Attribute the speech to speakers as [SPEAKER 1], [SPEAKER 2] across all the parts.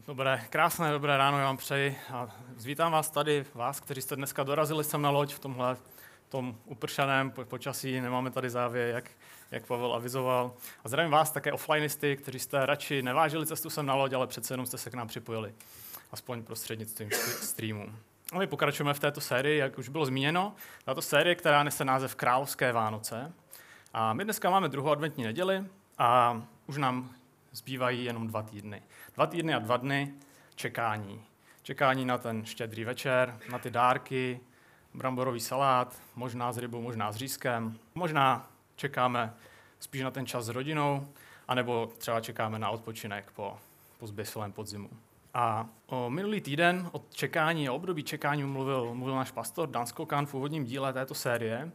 [SPEAKER 1] Krásné dobré ráno, já vám přeji a vítám vás tady, vás, kteří jste dneska dorazili sem na loď v tom upršaném počasí, nemáme tady závěr, jak Pavel avizoval. A zdravím vás také offlineisty, kteří jste radši nevážili cestu sem na loď, ale přece jenom jste se k nám připojili, aspoň prostřednictvím streamu. A my pokračujeme v této sérii, jak už bylo zmíněno, tato série, která nese název Královské Vánoce. A my dneska máme druhou adventní neděli a už nám zbývají jenom 2 týdny. 2 týdny a 2 dny čekání. Čekání na ten štědrý večer, na ty dárky, bramborový salát, možná s rybou, možná s řízkem. Možná čekáme spíš na ten čas s rodinou, anebo třeba čekáme na odpočinek po zběsilém podzimu. A minulý týden od čekání a období čekání mluvil náš pastor Dan Skokan v úvodním díle této série.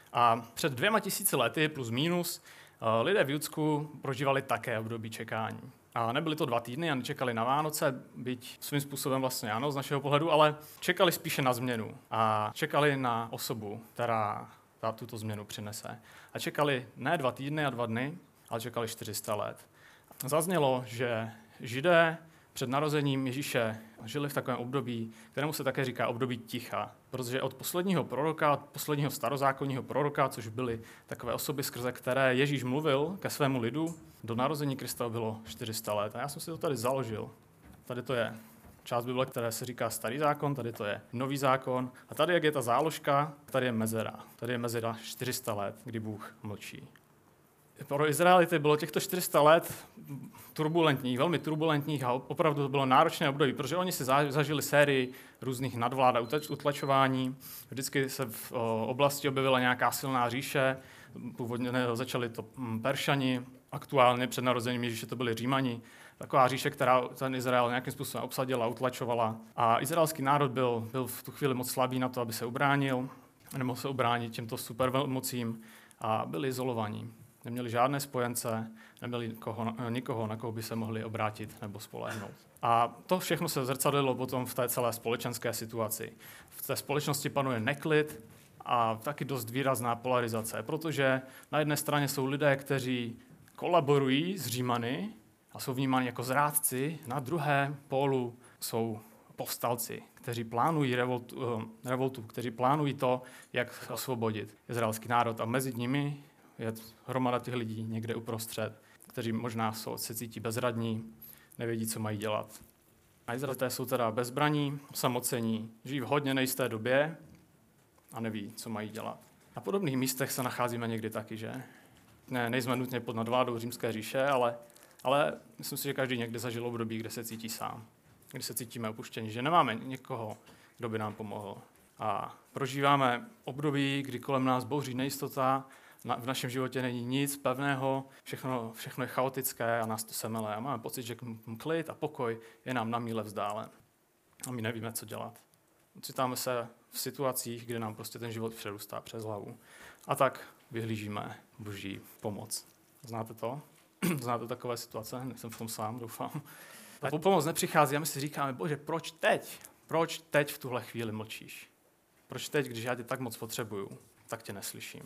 [SPEAKER 1] A před 2000 lety plus minus lidé v Judsku prožívali také období čekání. A nebyly to 2 týdny a nečekali na Vánoce, byť svým způsobem vlastně ano z našeho pohledu, ale čekali spíše na změnu a čekali na osobu, která tuto změnu přinese. A čekali ne 2 týdny a 2 dny, ale čekali 400 let. Zaznělo, že Židé před narozením Ježíše žili v takovém období, kterému se také říká období ticha, protože od posledního proroka, od posledního starozákonního proroka, což byly takové osoby, skrze které Ježíš mluvil ke svému lidu, do narození Krista bylo 400 let. A já jsem si to tady založil. Tady to je část Bible, které se říká Starý zákon, tady to je Nový zákon. A tady, jak je ta záložka, tady je mezera. Tady je mezera 400 let, kdy Bůh mlčí. Pro Izraelity bylo těchto 400 let turbulentních, velmi turbulentních a opravdu to bylo náročné období, protože oni si zažili sérii různých nadvlád a utlačování. Vždycky se v oblasti objevila nějaká silná říše, původně začali to Peršani, aktuálně před narozením Ježíše to byli Římani. Taková říše, která ten Izrael nějakým způsobem obsadila, utlačovala. A izraelský národ byl v tu chvíli moc slabý na to, aby se ubránil, nemohl se ubránit těmto supervelmocím a byli izolovaní. Neměli žádné spojence, neměli nikoho, na koho by se mohli obrátit nebo spolehnout. A to všechno se zrcadlilo potom v té celé společenské situaci. V té společnosti panuje neklid a taky dost výrazná polarizace, protože na jedné straně jsou lidé, kteří kolaborují s Římany a jsou vnímáni jako zrádci, na druhé pólu jsou povstalci, kteří plánují revoltu, kteří plánují to, jak osvobodit izraelský národ a mezi nimi je hromada těch lidí někde uprostřed, kteří možná se cítí bezradní, nevědí, co mají dělat. A Izraelité jsou teda bezbraní, samocení, žijí v hodně nejisté době a neví, co mají dělat. Na podobných místech se nacházíme někdy taky, že? Nejsme nutně pod nadvládou Římské říše, ale myslím si, že každý někdy zažil období, kde se cítí sám, kde se cítíme opuštění, že nemáme někoho, kdo by nám pomohl. A prožíváme období, kdy kolem nás bouří nejistota, v našem životě není nic pevného, všechno je chaotické a nás to semele. A máme pocit, že klid a pokoj je nám na míle vzdálen. A my nevíme, co dělat. Ocitáme se v situacích, kde nám prostě ten život přerůstá přes hlavu. A tak vyhlížíme Boží pomoc. Znáte to? Znáte takové situace? Nejsem v tom sám, doufám. A pomoc nepřichází a my si říkáme, Bože, proč teď? Proč teď v tuhle chvíli mlčíš? Proč teď, když já tě tak moc potřebuju, tak tě neslyším?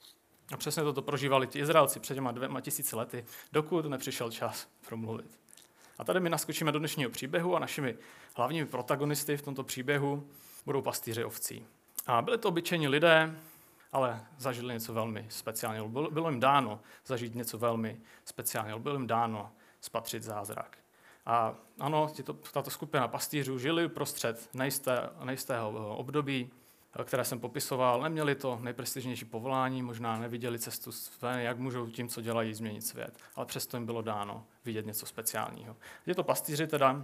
[SPEAKER 1] A přesně toto prožívali ti Izraelci před těma 2000 lety, dokud nepřišel čas promluvit. A tady my naskočíme do dnešního příběhu a našimi hlavními protagonisty v tomto příběhu budou pastýři ovcí. A byli to obyčejní lidé, ale zažili něco velmi speciálního. Bylo jim dáno zažít něco velmi speciálního. Bylo jim dáno spatřit zázrak. A ano, tato skupina pastýřů žili uprostřed nejistého období, které jsem popisoval, neměli to nejprestižnější povolání, možná neviděli cestu své, jak můžou tím, co dělají, změnit svět, ale přesto jim bylo dáno vidět něco speciálního. Těto pastýři teda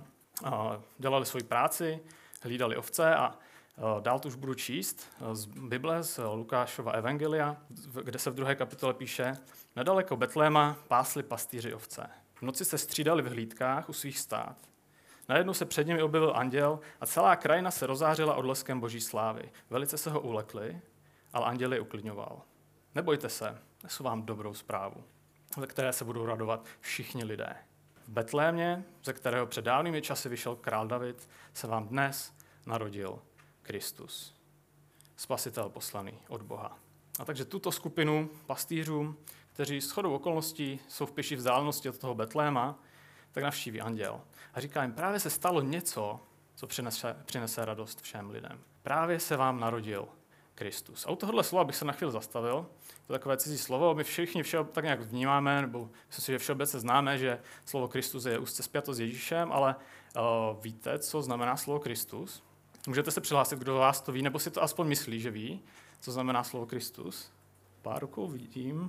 [SPEAKER 1] dělali svoji práci, hlídali ovce a dál tu už budu číst z Bible, z Lukášova evangelia, kde se v 2. kapitole píše: Nedaleko Betléma pásli pastýři ovce. V noci se střídali v hlídkách u svých stád. Najednou se před nimi objevil anděl a celá krajina se rozzářila odleskem Boží slávy. Velice se ho ulekli, ale anděl je uklidňoval. Nebojte se, nesu vám dobrou zprávu, ze které se budou radovat všichni lidé. V Betlémě, ze kterého před dávnými časy vyšel král David, se vám dnes narodil Kristus, spasitel poslaný od Boha. A takže tuto skupinu pastýřů, kteří shodou okolností jsou v pěší vzdálenosti od toho Betléma, tak navštíví anděl. A říká jim, právě se stalo něco, co přinese radost všem lidem. Právě se vám narodil Kristus. A u tohohle slova bych se na chvíli zastavil. To je takové cizí slovo. My všichni tak nějak vnímáme, nebo myslím si, že všeobecně známe, že slovo Kristus je úzce spjato s Ježíšem, ale víte, co znamená slovo Kristus? Můžete se přihlásit, kdo vás to ví, nebo si to aspoň myslí, že ví, co znamená slovo Kristus. Pár rukou vidím,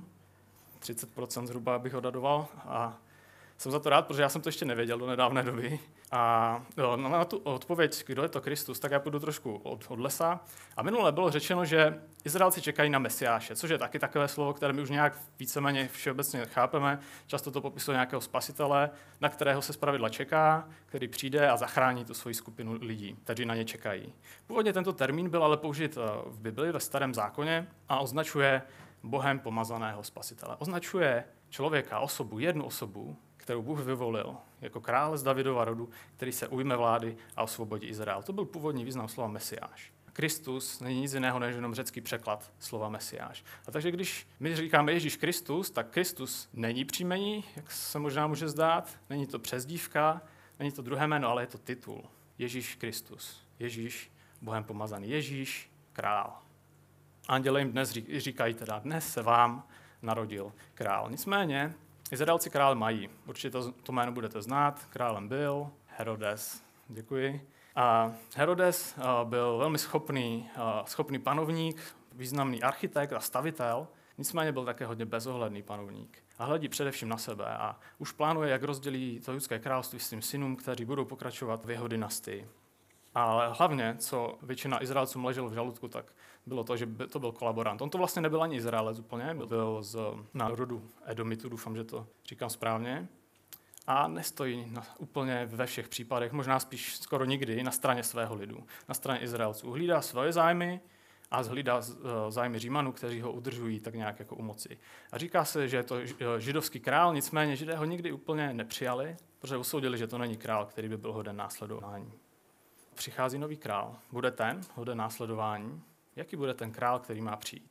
[SPEAKER 1] 30% zhruba bych odhadoval a jsem za to rád, protože já jsem to ještě nevěděl do nedávné doby. A na tu odpověď, kdo je to Kristus, tak já půjdu trošku od lesa. A minule bylo řečeno, že Izraelci čekají na Mesiáše, což je taky takové slovo, které my už nějak víceméně všeobecně chápeme. Často to popisuje nějakého spasitele, na kterého se zpravidla čeká, který přijde a zachrání tu svoji skupinu lidí, kteří na ně čekají. Původně tento termín byl ale použit v Bibli, ve Starém zákoně a označuje Bohem pomazaného spasitele. Označuje člověka, osobu, jednu osobu, kterou Bůh vyvolil jako krále z Davidova rodu, který se ujme vlády a osvobodí Izrael. To byl původní význam slova Mesiáš. Kristus není nic jiného než jenom řecký překlad slova Mesiáš. A takže když my říkáme Ježíš Kristus, tak Kristus není příjmení, jak se možná může zdát, není to přezdívka, není to druhé jméno, ale je to titul. Ježíš Kristus. Ježíš Bohem pomazaný. Ježíš král. Anděle jim dnes říkají teda, dnes se vám narodil král. Nicméně, Izraelci král mají. Určitě to jméno budete znát. Králem byl Herodes. Děkuji. A Herodes byl velmi schopný panovník, významný architekt a stavitel, nicméně byl také hodně bezohledný panovník. A hledí především na sebe a už plánuje, jak rozdělí to judské království svým synům, kteří budou pokračovat v jeho dynastii. Ale hlavně, co většina Izraelců leželo v žaludku, tak bylo to, že to byl kolaborant. On to vlastně nebyl ani Izraelec úplně, byl z národu Edomitu, doufám, že to říkám správně. A nestojí úplně ve všech případech, možná spíš skoro nikdy, na straně svého lidu, na straně Izraelců. Hlídá svoje zájmy a hlídá zájmy Římanů, kteří ho udržují tak nějak jako u moci. A říká se, že je to židovský král, nicméně Židé ho nikdy úplně nepřijali, protože usoudili, že to není král, který by byl hoden následování. Přichází nový král. Bude ten hoden následování? Jaký bude ten král, který má přijít?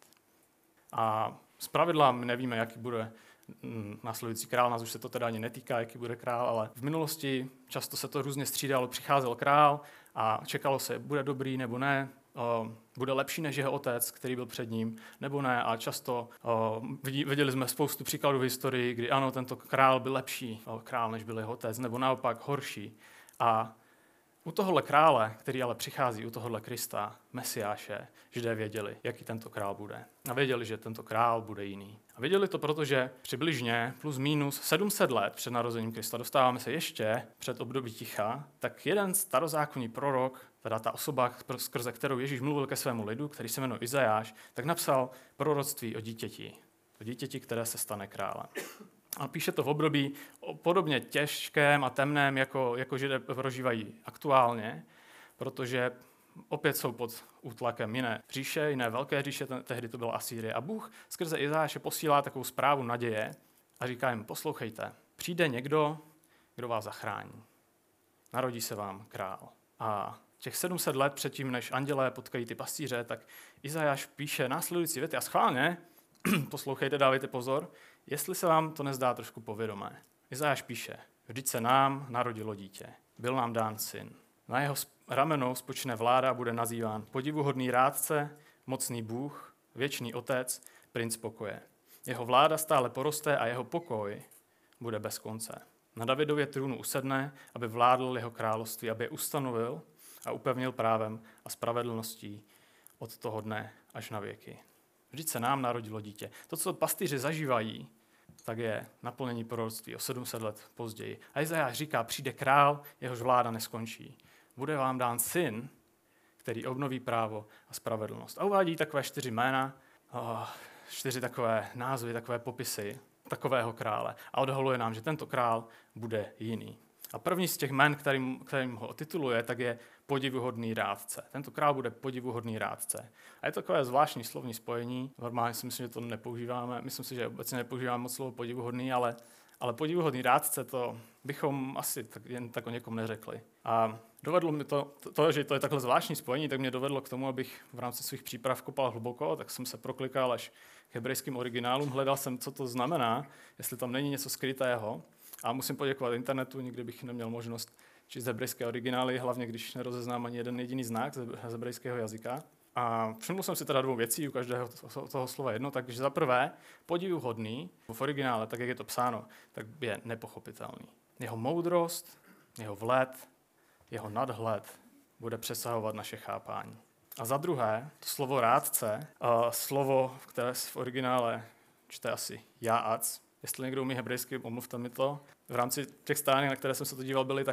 [SPEAKER 1] A zpravidla my nevíme, jaký bude následující král, nás už se to teda ani netýká, jaký bude král, ale v minulosti často se to různě střídalo, přicházel král a čekalo se, bude dobrý nebo ne, bude lepší než jeho otec, který byl před ním, nebo ne. A často viděli jsme spoustu příkladů v historii, kdy ano, tento král byl lepší král, než byl jeho otec, nebo naopak horší. A u tohohle krále, který ale přichází, u tohohle Krista, Mesiáše, Židé věděli, jaký tento král bude. A věděli, že tento král bude jiný. A věděli to, protože přibližně plus minus 700 let před narozením Krista, dostáváme se ještě před období ticha, tak jeden starozákonní prorok, teda ta osoba, skrze kterou Ježíš mluvil ke svému lidu, který se jmenuje Izajáš, tak napsal proroctví o dítěti, které se stane králem. A píše to v období podobně těžkém a temném, jako Židé prožívají aktuálně, protože opět jsou pod útlakem jiné říše, jiné velké říše, tehdy to byla Asýrie. A Bůh skrze Izajáše posílá takovou zprávu naděje a říká jim, poslouchejte, přijde někdo, kdo vás zachrání. Narodí se vám král. A těch 700 let předtím, než andělé potkají ty pastýře, tak Izajáš píše následující věty a schválně, poslouchejte, dávejte pozor, jestli se vám to nezdá trošku povědomé. Izajáš píše, vždyť se nám narodilo dítě, byl nám dán syn. Na jeho ramenou spočine vláda, bude nazýván podivuhodný rádce, mocný Bůh, věčný otec, princ pokoje. Jeho vláda stále poroste a jeho pokoj bude bez konce. Na Davidově trůnu usedne, aby vládl jeho království, aby je ustanovil a upevnil právem a spravedlností od toho dne až na věky. Vždyť se nám narodilo dítě. To, co pastýři zažívají, tak je naplnění proroctví o 700 let později. A Izajáš říká, přijde král, jehož vláda neskončí. Bude vám dán syn, který obnoví právo a spravedlnost. A uvádí takové 4 jména, 4 takové názvy, takové popisy takového krále. A odhaluje nám, že tento král bude jiný. A první z těch jmen, kterým ho tituluje, tak je podivuhodný rádce. Tento král bude podivuhodný rádce. A je to takové zvláštní slovní spojení. Normálně si myslím, že to nepoužíváme. Myslím si, že obecně nepoužíváme moc slovo podivuhodný, ale podivuhodný rádce to bychom asi jen tak o někom neřekli. A dovedlo mi to, že to je takhle zvláštní spojení, tak mě dovedlo k tomu, abych v rámci svých příprav kopal hluboko, tak jsem se proklikal až k hebrejským originálům, hledal jsem, co to znamená, jestli tam není něco skrytého. A musím poděkovat internetu, nikdy bych neměl možnost číst hebrejské originály, hlavně když nerozeznám ani jeden jediný znak z hebrejského jazyka. A všiml jsem si teda 2 věcí, u každého toho slova jedno, takže za prvé, podivuhodný v originále, tak jak je to psáno, tak je nepochopitelný. Jeho moudrost, jeho vhled, jeho nadhled bude přesahovat naše chápání. A za druhé, to slovo rádce, slovo, které v originále čte asi jáac. Jestli někdo umí hebrejsky, omluvte mi to. V rámci těch stránek, na které jsem se to díval, byly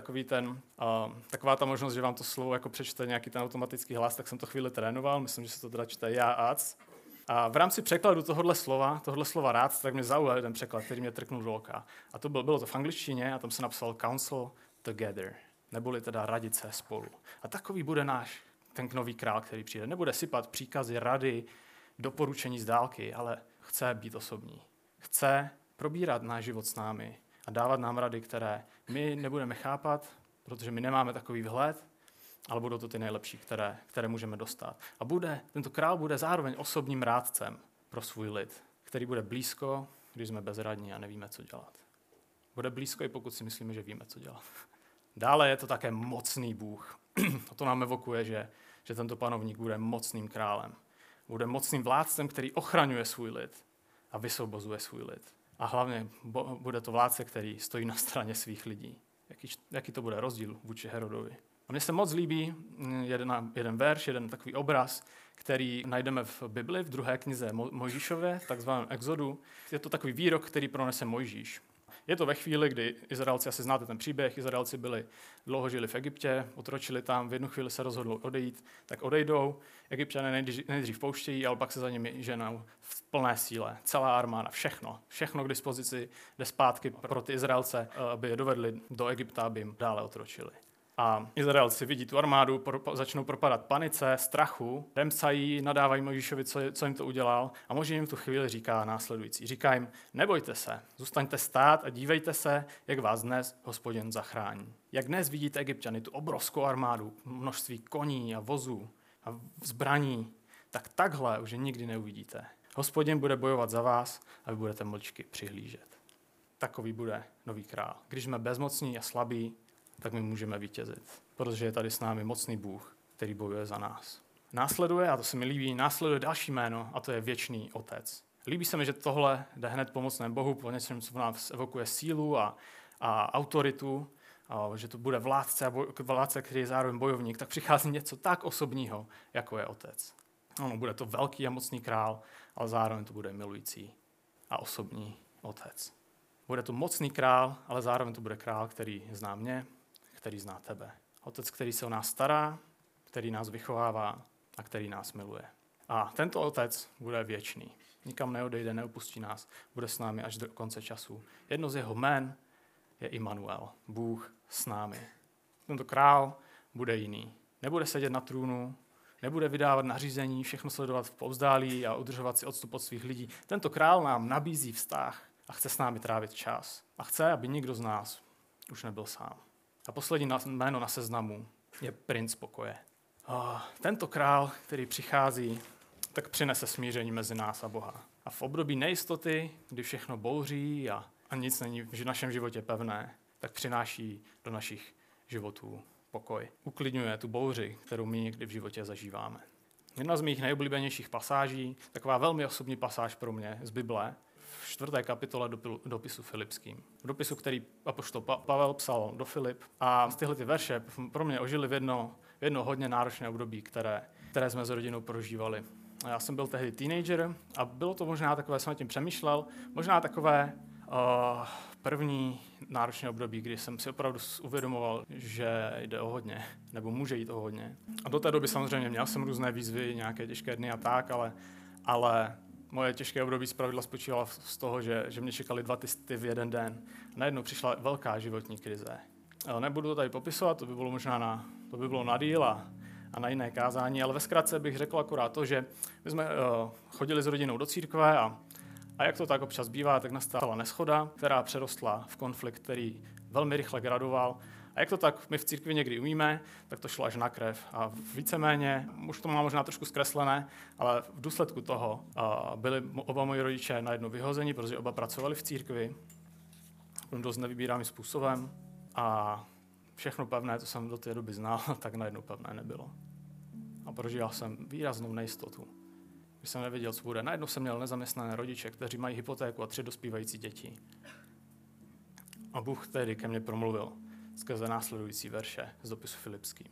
[SPEAKER 1] taková ta možnost, že vám to slovo jako přečte nějaký ten automatický hlas, tak jsem to chvíli trénoval, myslím, že se to teda čte jáac. A v rámci překladu tohohle slova rádce, tak mě zaujal ten překlad, který mě trknul do oka. A to bylo to v angličtině a tam se napsal counsel together, neboli teda radit se spolu. A takový bude ten nový král, který přijde. Nebude sypat příkazy, rady, doporučení z dálky, ale chce být osobní. Chce probírat náš život s námi a dávat nám rady, které my nebudeme chápat, protože my nemáme takový vhled, ale budou to ty nejlepší, které můžeme dostat. A tento král bude zároveň osobním rádcem pro svůj lid, který bude blízko, když jsme bezradní a nevíme, co dělat. Bude blízko, i pokud si myslíme, že víme, co dělat. Dále je to také mocný Bůh. A to nám evokuje, že tento panovník bude mocným králem. Bude mocným vládcem, který ochraňuje svůj lid a vysvobozuje svůj lid. A hlavně bude to vládce, který stojí na straně svých lidí. Jaký to bude rozdíl vůči Herodovi. A mně se moc líbí jeden verš, jeden takový obraz, který najdeme v Bibli, v 2. knize Mojžíšově, takzvaném Exodu. Je to takový výrok, který pronese Mojžíš. Je to ve chvíli, kdy Izraelci, asi znáte ten příběh, Izraelci dlouho žili v Egyptě, otročili tam, v jednu chvíli se rozhodli odejít, tak odejdou. Egypťané nejdřív pouštějí, ale pak se za nimi ženou v plné síle. Celá armáda, všechno k dispozici, jde zpátky pro ty Izraelce, aby je dovedli do Egypta, aby jim dále otročili. A Izraelci vidí tu armádu, začnou propadat panice, strachu, remcají, nadávají Mojžíšovi, co jim to udělal. A Mojžíš jim v tu chvíli říká následující. Říká jim, nebojte se, zůstaňte stát a dívejte se, jak vás dnes Hospodin zachrání. Jak dnes vidíte Egypťany, tu obrovskou armádu, množství koní a vozů a zbraní, tak takhle už je nikdy neuvidíte. Hospodin bude bojovat za vás a vy budete mlčky přihlížet. Takový bude nový král. Když jsme bezmocní a slabí, tak my můžeme vítězit, protože je tady s námi mocný Bůh, který bojuje za nás. Následuje, a to se mi líbí, další jméno, a to je Věčný Otec. Líbí se mi, že tohle jde hned po mocném Bohu, po něčem, co v nás evokuje sílu a autoritu, a že to bude vládce, který je zároveň bojovník, tak přichází něco tak osobního, jako je Otec. Ano, bude to velký a mocný král, ale zároveň to bude milující a osobní Otec. Bude to mocný král, ale zároveň to bude král, který zná mě, který zná tebe. Otec, který se o nás stará, který nás vychovává a který nás miluje. A tento Otec bude věčný. Nikam neodejde, neopustí nás, bude s námi až do konce času. Jedno z jeho jmen je Immanuel, Bůh s námi. Tento král bude jiný. Nebude sedět na trůnu, nebude vydávat nařízení, všechno sledovat v povzdálí a udržovat si odstup od svých lidí. Tento král nám nabízí vztah a chce s námi trávit čas. A chce, aby nikdo z nás už nebyl sám. A poslední jméno na seznamu je Princ pokoje. Tento král, který přichází, tak přinese smíření mezi nás a Boha. A v období nejistoty, kdy všechno bouří a nic není v našem životě pevné, tak přináší do našich životů pokoj. Uklidňuje tu bouři, kterou my někdy v životě zažíváme. Jedna z mých nejoblíbenějších pasáží, taková velmi osobní pasáž pro mě z Bible, v 4. kapitole dopisu Filipským. V dopisu, který apoštol Pavel psal do Filip. A tyhle ty verše pro mě ožily v jedno hodně náročné období, které jsme s rodinou prožívali. A já jsem byl tehdy teenager a bylo to možná takové, jsem nad tím přemýšlel, možná takové první náročné období, kdy jsem si opravdu uvědomoval, že jde o hodně, nebo může jít o hodně. A do té doby samozřejmě měl jsem různé výzvy, nějaké těžké dny a tak, ale moje těžké období zpravidla spočívalo z toho, že mě čekaly 2 testy v jeden den. Najednou přišla velká životní krize. Nebudu to tady popisovat, to by bylo možná na díl a na jiné kázání, ale ve zkratce bych řekl akorát to, že my jsme chodili s rodinou do církve a jak to tak občas bývá, tak nastala neshoda, která přerostla v konflikt, který velmi rychle gradoval. A jak to tak my v církvi někdy umíme, tak to šlo až na krev. A víceméně, už to má možná trošku zkreslené, ale v důsledku toho byli oba moji rodiče najednou vyhozeni, protože oba pracovali v církvi. takovým dost nevybíravým způsobem a všechno pevné, co jsem do té doby znal, tak najednou pevné nebylo. A prožíval jsem výraznou nejistotu, když jsem nevěděl, co bude. Najednou jsem měl nezaměstnané rodiče, kteří mají hypotéku a 3 dospívající děti. A Bůh tedy ke mně promluvil skrze následující verše z dopisu Filipským.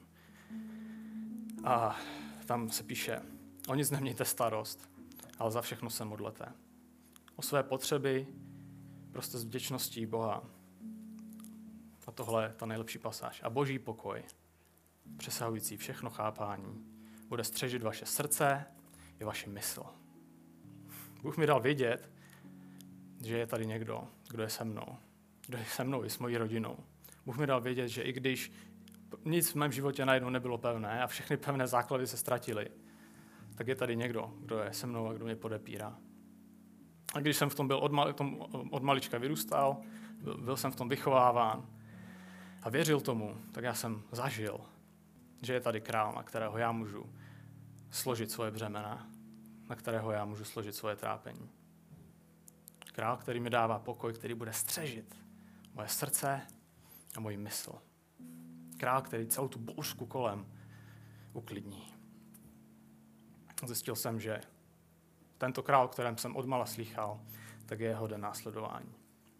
[SPEAKER 1] A tam se píše, o nic nemějte starost, ale za všechno se modlete. O své potřeby prostě s vděčností Boha. A tohle je ta nejlepší pasáž. A Boží pokoj, přesahující všechno chápání, bude střežit vaše srdce i vaši mysl. Bůh mi dal vědět, že je tady někdo, kdo je se mnou. Kdo je se mnou i s mojí rodinou. Bůh mi dal vědět, že i když nic v mém životě najednou nebylo pevné a všechny pevné základy se ztratily, tak je tady někdo, kdo je se mnou a kdo mě podepírá. A když jsem v tom byl od malička vyrůstal, byl jsem v tom vychováván a věřil tomu, tak já jsem zažil, že je tady král, na kterého já můžu složit svoje břemena, na kterého já můžu složit svoje trápení. Král, který mi dává pokoj, který bude střežit moje srdce a moji mysl. Král, který celou tu bouřku kolem uklidní. Zjistil jsem, že tento král, o kterém jsem odmala slýchal, tak je hoden následování.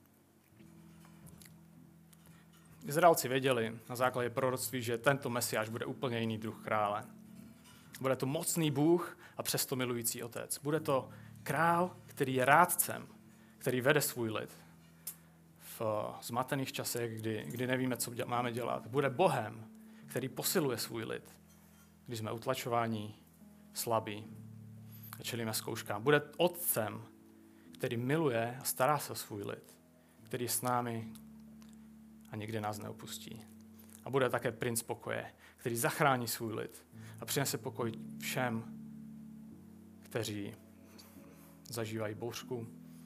[SPEAKER 1] Izraelci věděli na základě proroctví, že tento Mesiáš bude úplně jiný druh krále. Bude to mocný Bůh a přesto milující otec. Bude to král, který je rádcem, který vede svůj lid v zmatených časech, kdy nevíme, co máme dělat. Bude Bohem, který posiluje svůj lid, když jsme utlačováni, slabí a čelíme zkouškám. Bude otcem, který miluje a stará se o svůj lid, který je s námi a nikdy nás neopustí. A bude také princ pokoje, který zachrání svůj lid a přinese pokoj všem, kteří zažívají bouřku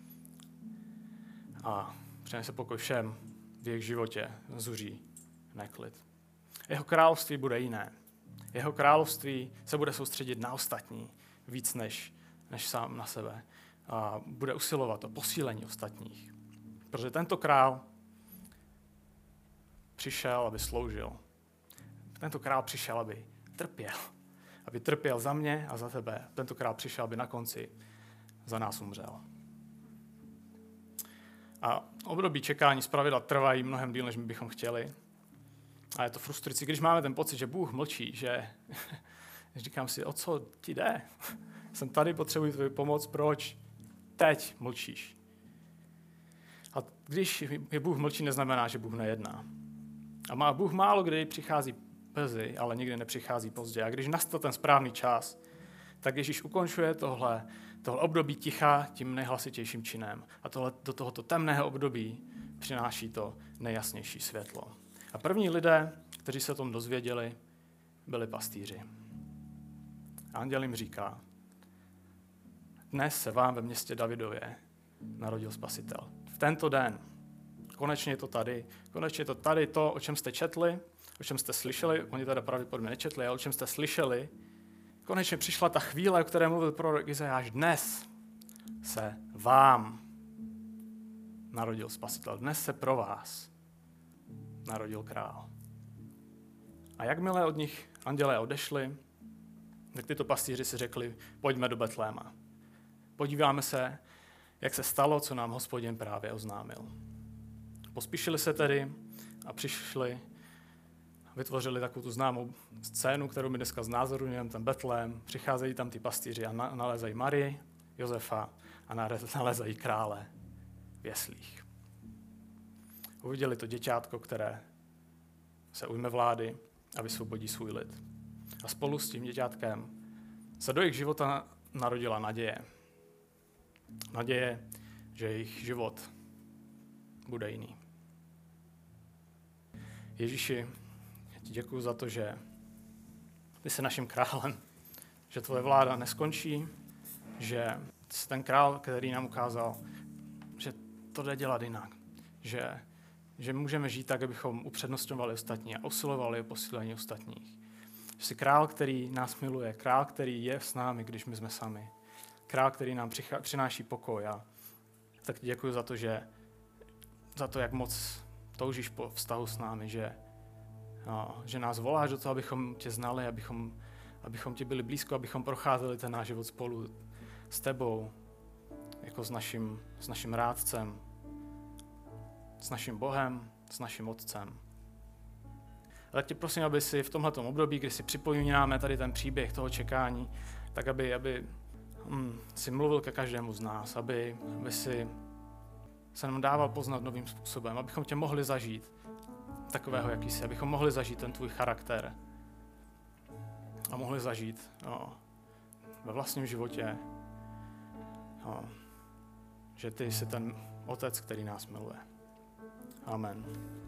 [SPEAKER 1] a přinese pokoj všem, v jejich životě zuří neklid. Jeho království bude jiné. Jeho království se bude soustředit na ostatní víc než sám na sebe. A bude usilovat o posílení ostatních. Protože tento král přišel, aby sloužil. Tento král přišel, aby trpěl. Aby trpěl za mě a za tebe. Tento král přišel, aby na konci za nás umřel. A období čekání zpravidla trvají mnohem díl, než my bychom chtěli. A je to frustrující, když máme ten pocit, že Bůh mlčí, že říkám si, o co ti jde? Jsem tady, potřebuji tvou pomoc, proč teď mlčíš? A když je Bůh mlčí, neznamená, že Bůh nejedná. A Bůh málo kdy přichází brzy, ale nikdy nepřichází pozdě. A když nastal ten správný čas, tak Ježíš ukončuje tohle období ticha tím nejhlasitějším činem. A do tohoto temného období přináší to nejjasnější světlo. A první lidé, kteří se o tom dozvěděli, byli pastýři. Anděl jim říká, dnes se vám ve městě Davidově narodil Spasitel. V tento den. Konečně je to tady. Konečně je to tady to, o čem jste četli, o čem jste slyšeli. Oni teda pravděpodobně nečetli, ale o čem jste slyšeli. Konečně přišla ta chvíle, o které mluvil prorok Izajáš. Dnes se vám narodil Spasitel. Dnes se pro vás narodil král. A jakmile od nich andělé odešli, tak tyto pastýři si řekli, pojďme do Betléma. Podíváme se, jak se stalo, co nám Hospodin právě oznámil. Pospíšili se tedy a přišli, vytvořili takovou tu známou scénu, kterou my dneska znázorňujeme, ten Betlém. Přicházejí tam ty pastýři a nalézají Marii, Josefa a nalézají krále v jeslích. Uviděli to děťátko, které se ujme vlády a vysvobodí svůj lid. A spolu s tím děťátkem se do jejich života narodila naděje. Naděje, že jejich život bude jiný. Ježíši, já ti děkuju za to, že ty jsi naším králem, že tvoje vláda neskončí, že jsi ten král, který nám ukázal, že to jde dělat jinak. Že můžeme žít tak, abychom upřednostňovali ostatní a usilovali o posílení ostatních. Že jsi král, který nás miluje, král, který je s námi, když my jsme sami. Král, který nám přináší pokoj. A tak ti děkuji za to, že za to, jak moc toužíš po vztahu s námi, že nás voláš do toho, abychom tě znali, abychom ti byli blízko, abychom procházeli ten náš život spolu s tebou, jako s naším rádcem, s naším Bohem, s naším Otcem. A tak tě prosím, aby si v tomhletom období, kdy si připomínáme tady ten příběh toho čekání, tak aby si mluvil ke každému z nás, aby si se nám dával poznat novým způsobem, abychom tě mohli zažít takového, jaký jsi, abychom mohli zažít ten tvůj charakter a mohli zažít ve vlastním životě, že ty jsi ten Otec, který nás miluje. Amen.